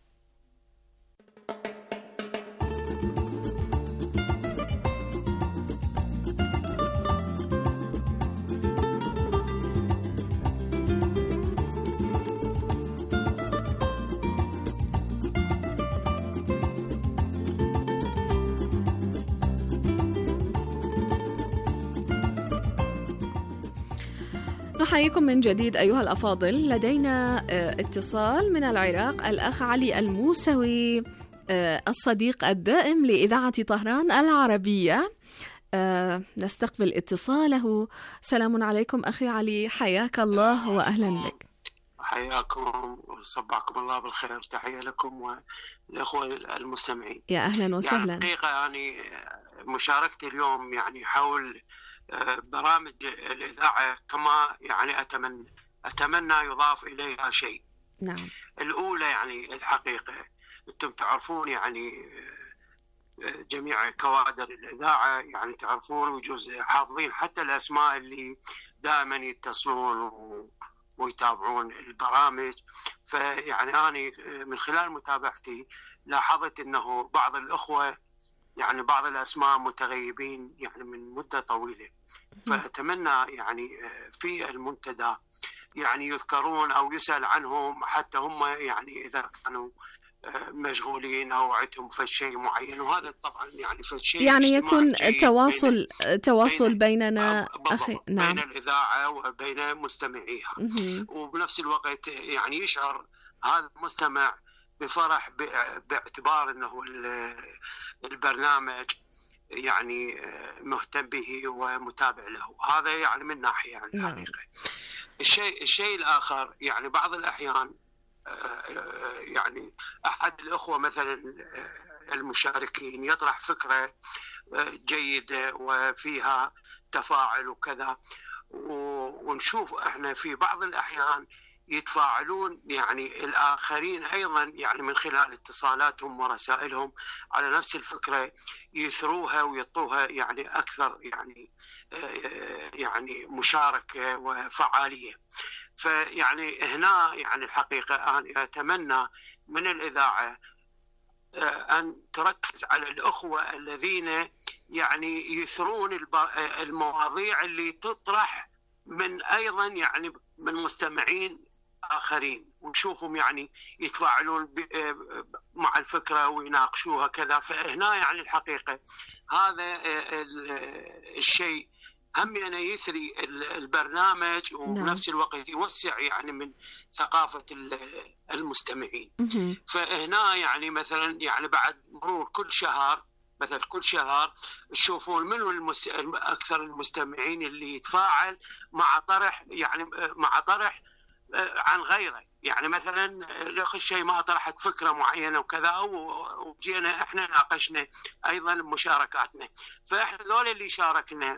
نحييكم من جديد أيها الأفاضل. لدينا اتصال من العراق، الأخ علي الموسوي الصديق الدائم لإذاعة طهران العربية. نستقبل اتصاله. سلام عليكم أخي علي، حياك الله وأهلا بك. حياكم وصبحكم الله بالخير. تحية لكم والأخوة المستمعين. يا أهلا وسهلا. يعني حقيقة يعني مشاركتي اليوم يعني حول برامج الإذاعة كما يعني أتمنى أتمنى يضاف إليها شيء. نعم. الأولى يعني الحقيقة أنتم تعرفون يعني جميع كوادر الإذاعة يعني تعرفون ويجوز حافظين حتى الأسماء اللي دائما يتصلون ويتابعون البرامج. فيعني أنا من خلال متابعتي لاحظت أنه بعض الأخوة يعني بعض الأسماء متغيبين يعني من مدة طويلة. فأتمنى يعني في المنتدى يعني يذكرون أو يسأل عنهم حتى هم يعني إذا كانوا مشغولين أو عندهم في شيء معين. وهذا طبعا يعني في شيء يعني يكون تواصل بين تواصل بين بيننا أخي. نعم. بين الإذاعة وبين مستمعيها. وبنفس الوقت يعني يشعر هذا المستمع بفرح باعتبار أنه البرنامج يعني مهتم به ومتابع له. هذا يعني من ناحية يعني الحقيقة. الشيء الشيء الآخر يعني بعض الأحيان يعني أحد الأخوة مثلا المشاركين يطرح فكرة جيدة وفيها تفاعل وكذا، ونشوف احنا في بعض الأحيان يتفاعلون يعني الآخرين أيضا يعني من خلال اتصالاتهم ورسائلهم على نفس الفكرة يثروها ويعطوها يعني أكثر يعني يعني مشاركة وفعالية. فيعني هنا يعني الحقيقة أنا أتمنى من الإذاعة أن تركز على الأخوة الذين يعني يثرون المواضيع اللي تطرح من أيضا يعني من مستمعين آخرين، ونشوفهم يعني يتفاعلون مع الفكرة ويناقشوها كذا. فهنا يعني الحقيقة هذا الشيء هم يعني يثري البرنامج وبنفس الوقت يوسع يعني من ثقافة المستمعين. فهنا يعني مثلا يعني بعد مرور كل شهر مثلا كل شهر تشوفون منو المس... أكثر المستمعين اللي يتفاعل مع طرح يعني مع طرح عن غيره. يعني مثلا لأخ الشيء ما طرحت فكرة معينة وكذا وجينا احنا ناقشنا أيضا مشاركاتنا. فاحنا ذول اللي شاركنا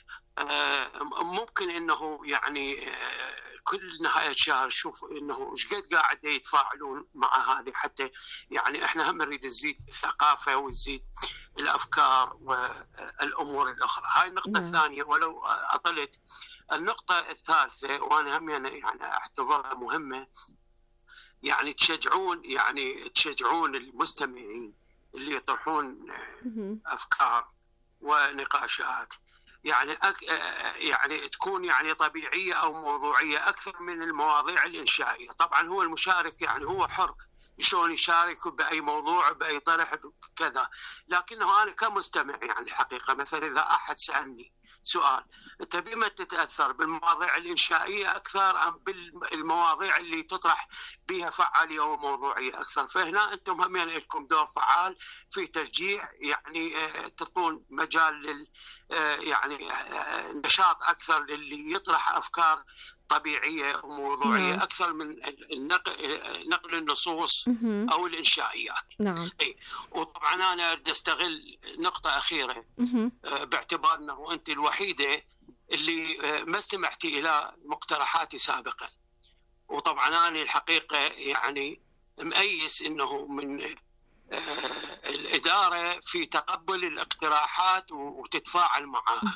ممكن انه يعني كل نهاية شهر شوف انه ايش قد قاعد يتفاعلون مع هذه، حتى يعني احنا هم نريد نزيد الثقافة ونزيد الافكار والامور الاخرى. هاي النقطة الثانية. ولو اطلت النقطة الثالثة وانا هم يعني اعتبرها مهمة، يعني تشجعون يعني تشجعون المستمعين اللي يطرحون افكار ونقاشات يعني أك... يعني تكون يعني طبيعية أو موضوعية أكثر من المواضيع الإنشائية. طبعا هو المشارك يعني هو حر شلون يشارك بأي موضوع بأي طرح كذا، لكنه أنا كمستمع يعني الحقيقة مثلا إذا أحد سألني سؤال أنت بما تتأثر بالمواضيع الإنشائية أكثر أم بالمواضيع اللي تطرح بها فعالية وموضوعية أكثر؟ فهنا أنتم هم يعني لكم دور فعال في تشجيع يعني تعطون مجال لل يعني نشاط أكثر للي يطرح أفكار طبيعية وموضوعية نعم. أكثر من النقل نقل النصوص مم. أو الإنشائيات. نعم. أي. وطبعا أنا أريد أستغل نقطة أخيرة مم. باعتبار أنه أنت الوحيدة اللي ما استمعتي إلى مقترحاتي سابقا، وطبعا أنا الحقيقة يعني مأيس أنه من الإدارة في تقبل الاقتراحات وتتفاعل معها.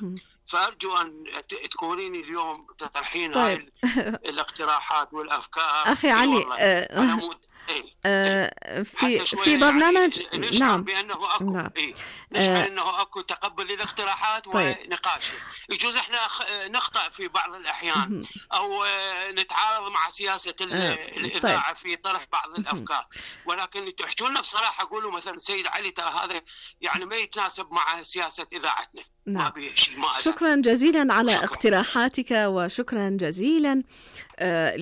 فأرجو أن تكونيني اليوم تطرحين طيب. هاي الاقتراحات والأفكار. أخي علي أه أه في في برنامج يعني نشعر نعم بأنه أكو نعم. إيه؟ نشعر أه أنه أكو تقبل للاقتراحات طيب. ونقاش. يجوز إحنا نخطأ في بعض الأحيان أو نتعارض مع سياسة الإذاعة طيب. في طرح بعض الأفكار، ولكن تحكوا لنا بصراحة، قولوا مثلا سيد علي ترى هذا يعني ما يتناسب مع سياسة إذاعتنا. نعم. ما بيه شيء، ما أزال. شكرا جزيلا على شكرا. اقتراحاتك، وشكرا جزيلا آه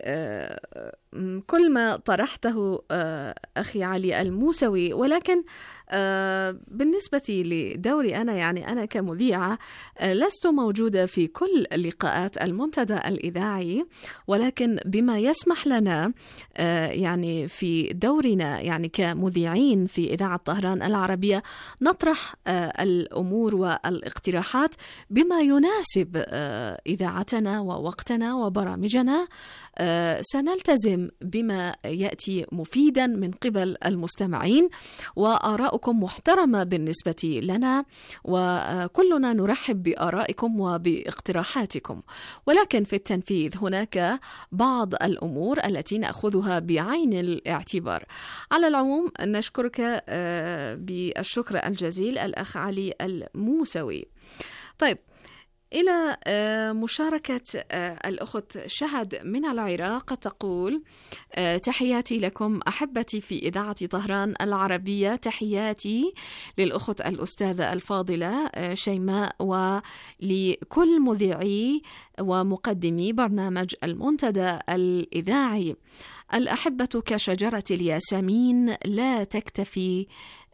لكل ما طرحته آه أخي علي الموسوي. ولكن آه بالنسبة لدوري أنا، يعني أنا كمذيعة آه لست موجودة في كل لقاءات المنتدى الإذاعي، ولكن بما يسمح لنا آه يعني في دورنا يعني كمذيعين في إذاعة طهران العربية نطرح آه الأمور والاقتراحات بما يناسب آه إذاعتنا ووقتنا وبرامجنا. آه سنلتزم بما يأتي مفيدا من قبل المستمعين، وآراؤكم محترمة بالنسبة لنا، وكلنا نرحب بآرائكم وباقتراحاتكم. ولكن في التنفيذ هناك بعض الأمور التي نأخذها بعين الاعتبار. على العموم نشكرك آه بالشكر الجزيل الأخ علي الموسوي. طيب، إلى مشاركة الأخت شهد من العراق، تقول: تحياتي لكم أحبتي في إذاعة طهران العربية، تحياتي للأخت الأستاذة الفاضلة شيماء، ولكل مذيعي ومقدمي برنامج المنتدى الإذاعي. الأحبة كشجرة الياسمين لا تكتفي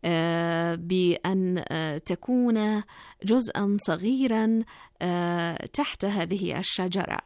بأن تكون جزءا صغيرا تحت هذه الشجرة،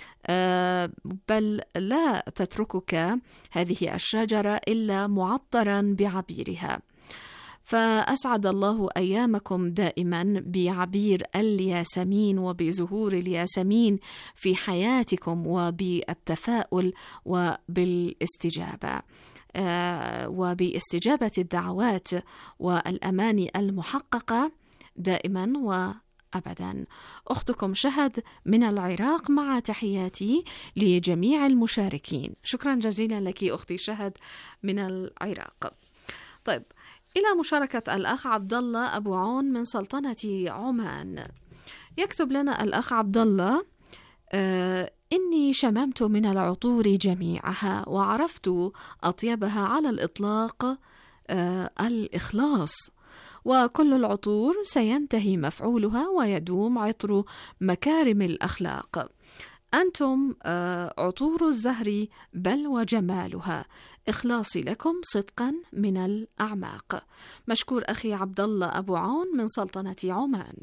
بل لا تتركك هذه الشجرة إلا معطرا بعبيرها. فأسعد الله أيامكم دائما بعبير الياسمين وبزهور الياسمين في حياتكم، وبالتفاؤل وبالاستجابة آه وباستجابة الدعوات والأماني المحققة دائما وأبدا. أختكم شهد من العراق، مع تحياتي لجميع المشاركين. شكرا جزيلا لك أختي شهد من العراق. طيب، إلى مشاركة الأخ عبد الله أبو عون من سلطنة عمان. يكتب لنا الأخ عبد الله: آه إني شممت من العطور جميعها وعرفت أطيبها على الإطلاق آه الإخلاص، وكل العطور سينتهي مفعولها ويدوم عطر مكارم الأخلاق. أنتم آه عطور الزهر بل وجمالها، إخلاصي لكم صدقا من الأعماق. مشكور أخي عبد الله أبو عون من سلطنة عمان.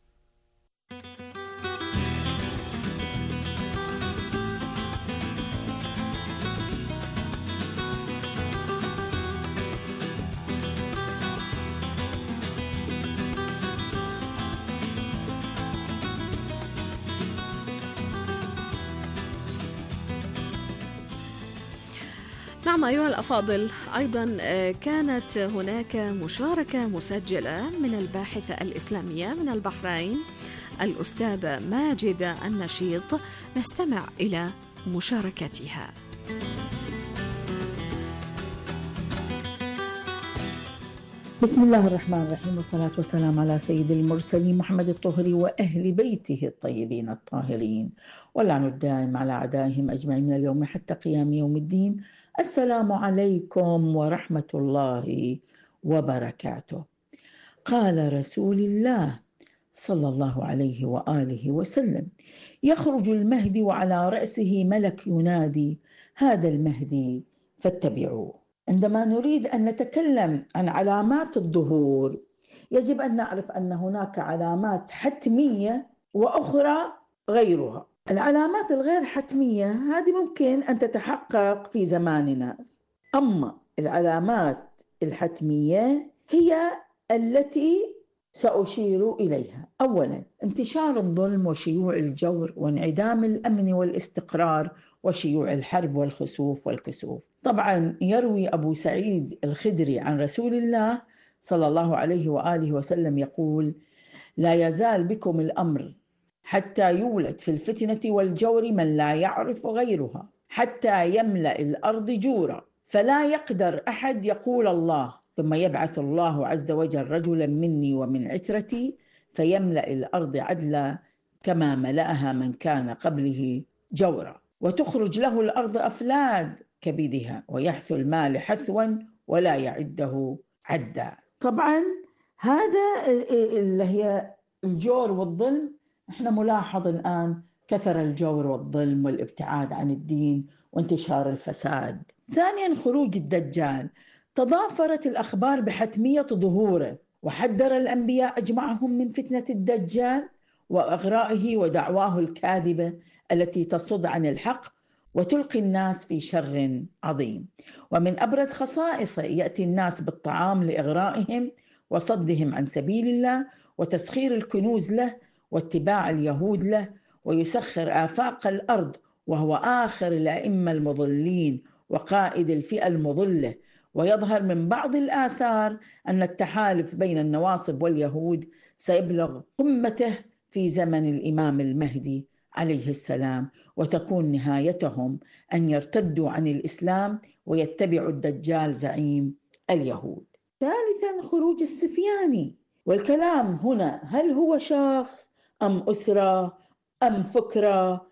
نعم أيها الأفاضل، أيضا كانت هناك مشاركة مسجلة من الباحثة الإسلامية من البحرين الأستاذة ماجدة النشيط، نستمع إلى مشاركتها. بسم الله الرحمن الرحيم، والصلاة والسلام على سيد المرسلين محمد الطهري وأهل بيته الطيبين الطاهرين، واللعن الدائم على أعدائهم أجمعين من اليوم حتى قيام يوم الدين. السلام عليكم ورحمة الله وبركاته. قال رسول الله صلى الله عليه وآله وسلم: يخرج المهدي وعلى رأسه ملك ينادي: هذا المهدي فاتبعوه. عندما نريد أن نتكلم عن علامات الظهور، يجب أن نعرف أن هناك علامات حتمية وأخرى غيرها. العلامات الغير حتمية هذه ممكن أن تتحقق في زماننا، أما العلامات الحتمية هي التي سأشير إليها. أولا، انتشار الظلم وشيوع الجور وانعدام الأمن والاستقرار وشيوع الحرب والخسوف والكسوف. طبعا يروي أبو سعيد الخدري عن رسول الله صلى الله عليه وآله وسلم يقول: لا يزال بكم الأمر حتى يولد في الفتنة والجور من لا يعرف غيرها، حتى يملأ الأرض جورا، فلا يقدر أحد يقول الله، ثم يبعث الله عز وجل رجلا مني ومن عترتي فيملأ الأرض عدلا كما ملأها من كان قبله جورا، وتخرج له الأرض أفلاد كبدها، ويحثو المال حثوا ولا يعده عدا. طبعا هذا اللي هي الجور والظلم. احنا ملاحظ الآن كثر الجور والظلم والابتعاد عن الدين وانتشار الفساد. ثانيا خروج الدجال. تضافرت الأخبار بحتمية ظهوره، وحذر الأنبياء أجمعهم من فتنة الدجال وأغرائه ودعواه الكاذبة التي تصد عن الحق وتلقي الناس في شر عظيم. ومن أبرز خصائصه يأتي الناس بالطعام لإغرائهم وصدهم عن سبيل الله وتسخير الكنوز له واتباع اليهود له، ويسخر آفاق الأرض وهو آخر الأئمة المضلين وقائد الفئة المضلة. ويظهر من بعض الآثار أن التحالف بين النواصب واليهود سيبلغ قمته في زمن الإمام المهدي عليه السلام، وتكون نهايتهم أن يرتدوا عن الإسلام ويتبعوا الدجال زعيم اليهود. ثالثا خروج السفياني. والكلام هنا هل هو شخص أم أسرة أم فكرة؟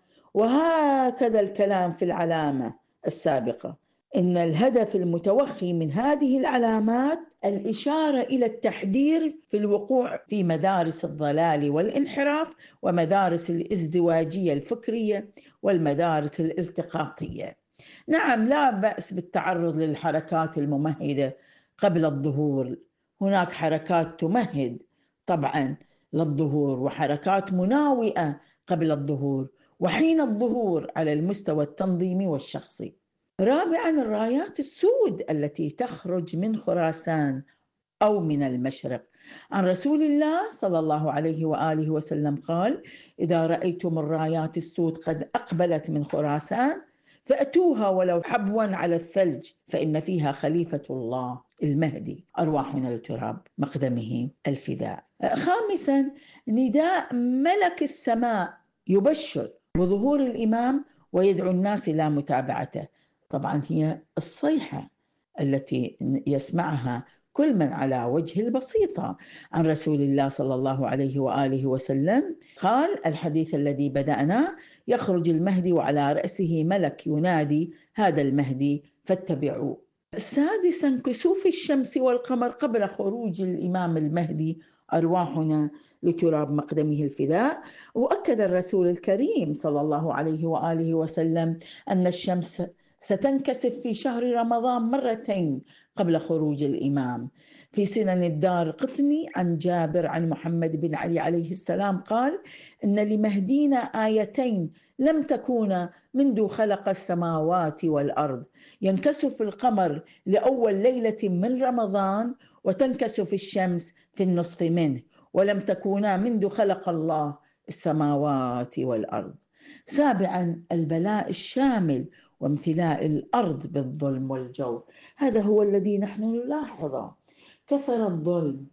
وهكذا الكلام في العلامة السابقة، إن الهدف المتوخي من هذه العلامات الإشارة إلى التحذير في الوقوع في مدارس الضلال والانحراف ومدارس الازدواجية الفكرية والمدارس الالتقاطية. نعم، لا بأس بالتعرض للحركات الممهدة قبل الظهور. هناك حركات تمهد طبعا للظهور وحركات مناوئة قبل الظهور وحين الظهور على المستوى التنظيمي والشخصي. رابعا الرايات السود التي تخرج من خراسان أو من المشرق. عن رسول الله صلى الله عليه وآله وسلم قال: إذا رأيتم الرايات السود قد أقبلت من خراسان فأتوها ولو حبوا على الثلج، فإن فيها خليفة الله المهدي، أرواحنا لتراب مقدمه الفداء. خامسا نداء ملك السماء يبشر بظهور الإمام ويدعو الناس إلى متابعته. طبعا هي الصيحة التي يسمعها كل من على وجه البسيطة. عن رسول الله صلى الله عليه وآله وسلم قال: الحديث الذي بدأنا يخرج المهدي وعلى رأسه ملك ينادي: هذا المهدي فاتبعوا. سادسا كسوف الشمس والقمر قبل خروج الإمام المهدي، أرواحنا لتراب مقدمه الفداء. وأكد الرسول الكريم صلى الله عليه وآله وسلم أن الشمس ستنكسف في شهر رمضان مرتين قبل خروج الإمام. في سنن الدار قطني عن جابر عن محمد بن علي عليه السلام قال: إن لمهدينا آيتين لم تكونا منذ خلق السماوات والأرض، ينكسف القمر لأول ليلة من رمضان وتنكسف الشمس في النصف منه، ولم تكونا منذ خلق الله السماوات والأرض. سابعا البلاء الشامل وامتلاء الأرض بالظلم والجور. هذا هو الذي نحن نلاحظه، كثر الظلم،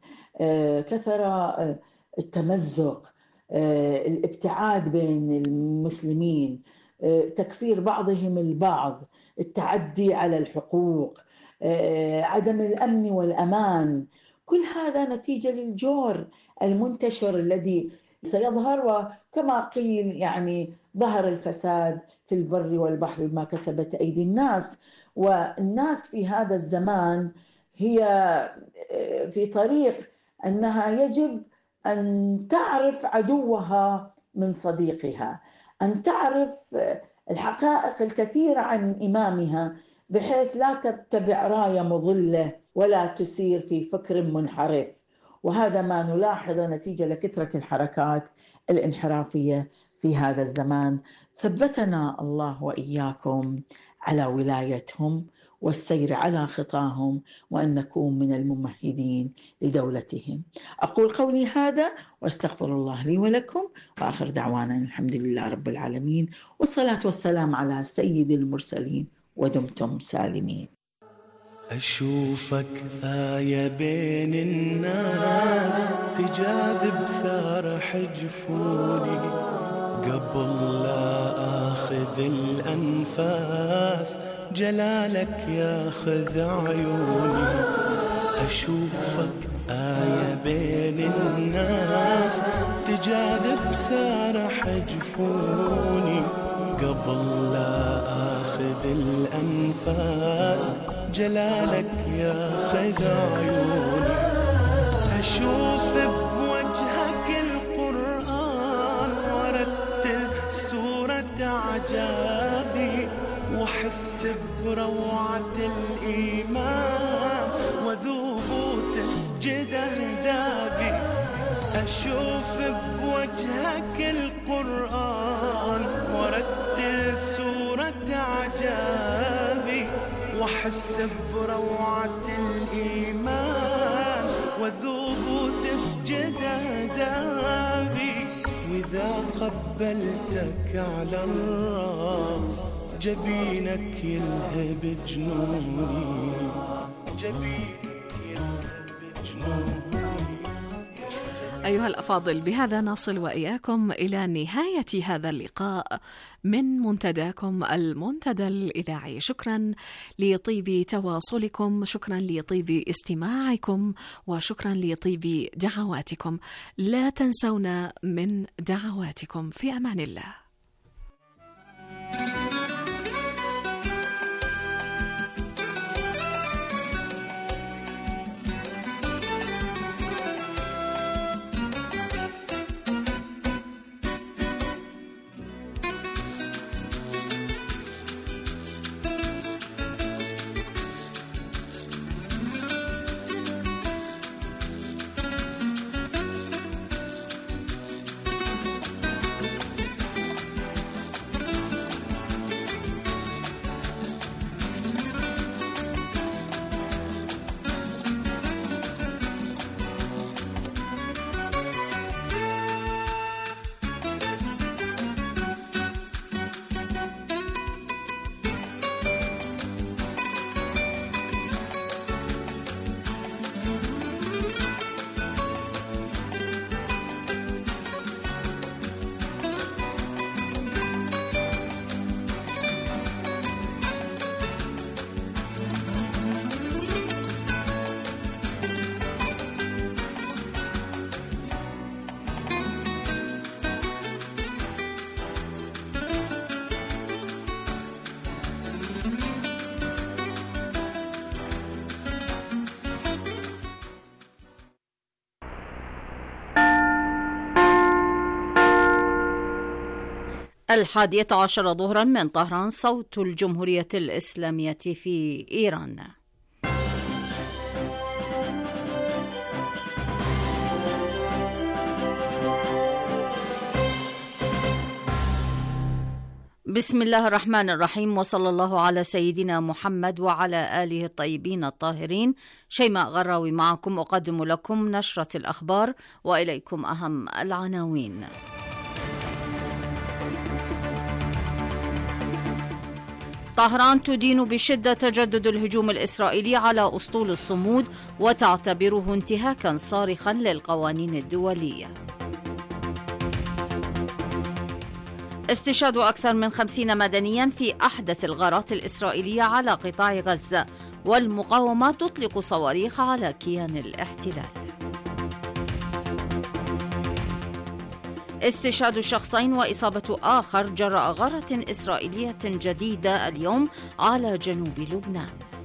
كثر التمزق، الابتعاد بين المسلمين، تكفير بعضهم البعض، التعدي على الحقوق، عدم الأمن والأمان. كل هذا نتيجة للجور المنتشر الذي سيظهر. وكما قيل يعني ظهر الفساد في البر والبحر بما كسبت أيدي الناس. والناس في هذا الزمان هي في طريق أنها يجب أن تعرف عدوها من صديقها، أن تعرف الحقائق الكثيرة عن إمامها بحيث لا تتبع راية مضلة ولا تسير في فكر منحرف. وهذا ما نلاحظ نتيجة لكثرة الحركات الانحرافية في هذا الزمان. ثبتنا الله وإياكم على ولايتهم والسير على خطاهم، وأن نكون من الممهدين لدولتهم. أقول قولي هذا واستغفر الله لي ولكم، وآخر دعوانا الحمد لله رب العالمين، والصلاة والسلام على سيد المرسلين، ودمتم سالمين. أشوفك آية بين الناس تجاذب سارح جفوني قبل لا آخذ الأنفاس جلالك ياخذ عيوني. أشوفك آية بين الناس تجاذب سارح جفوني قبل لا آخذ الأنفاس جلالك ياخذ عيوني. أشوف بوجهك القرآن ورتل سورة عجابي وأحس بروعة الإيمان وذوب وتسجد أهدابي. أشوف بوجهك القرآن ورتل سورة عجابي وأحس بروعة الإيمان وذوب تسجد أهدابي. وإذا قبلتك على الراس جبينك يلهب جنوني جبينك يلهب جنوني. أيها الأفاضل، بهذا نصل وإياكم إلى نهاية هذا اللقاء من منتداكم المنتدى الإذاعي. شكرا لطيب تواصلكم، شكرا لطيب استماعكم، وشكرا لطيب دعواتكم. لا تنسونا من دعواتكم. في أمان الله. الحادية عشر ظهرا من طهران، صوت الجمهورية الإسلامية في إيران. بسم الله الرحمن الرحيم، وصلى الله على سيدنا محمد وعلى آله الطيبين الطاهرين. شيماء غراوي معكم، أقدم لكم نشرة الأخبار وإليكم أهم العناوين. طهران تدين بشدة تجدد الهجوم الإسرائيلي على أسطول الصمود وتعتبره انتهاكا صارخا للقوانين الدولية. استشهاد أكثر من خمسين مدنيا في أحدث الغارات الإسرائيلية على قطاع غزة، والمقاومة تطلق صواريخ على كيان الاحتلال. استشهاد شخصين وإصابة آخر جراء غارة إسرائيلية جديدة اليوم على جنوب لبنان.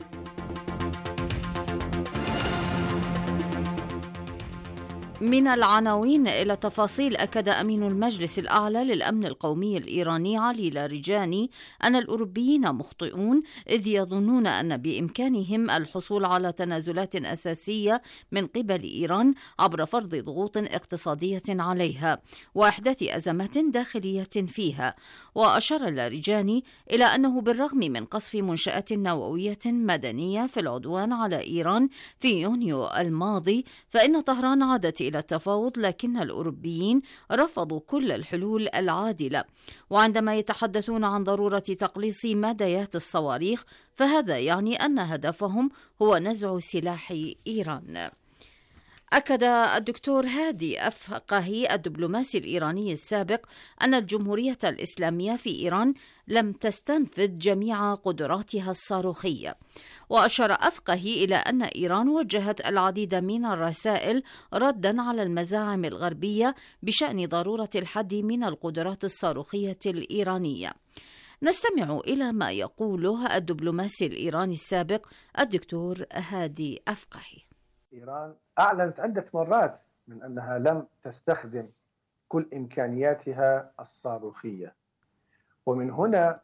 من العناوين إلى تفاصيل. أكد أمين المجلس الأعلى للأمن القومي الإيراني علي لاریجانی أن الأوروبيين مخطئون إذ يظنون أن بإمكانهم الحصول على تنازلات أساسية من قبل إيران عبر فرض ضغوط اقتصادية عليها وإحداث أزمات داخلية فيها. وأشار لاریجانی إلى أنه بالرغم من قصف منشآت نووية مدنية في العدوان على إيران في يونيو الماضي، فإن طهران عادت إلى التفاوض، لكن الأوروبيين رفضوا كل الحلول العادلة. وعندما يتحدثون عن ضرورة تقليص مدايات الصواريخ فهذا يعني أن هدفهم هو نزع سلاح إيران. أكد الدكتور هادي أفقهي الدبلوماسي الإيراني السابق أن الجمهورية الإسلامية في إيران لم تستنفذ جميع قدراتها الصاروخية. وأشار أفقهي إلى أن إيران وجهت العديد من الرسائل ردا على المزاعم الغربية بشأن ضرورة الحد من القدرات الصاروخية الإيرانية. نستمع إلى ما يقوله الدبلوماسي الإيراني السابق الدكتور هادي أفقهي. إيران أعلنت عدة مرات من أنها لم تستخدم كل إمكانياتها الصاروخية، ومن هنا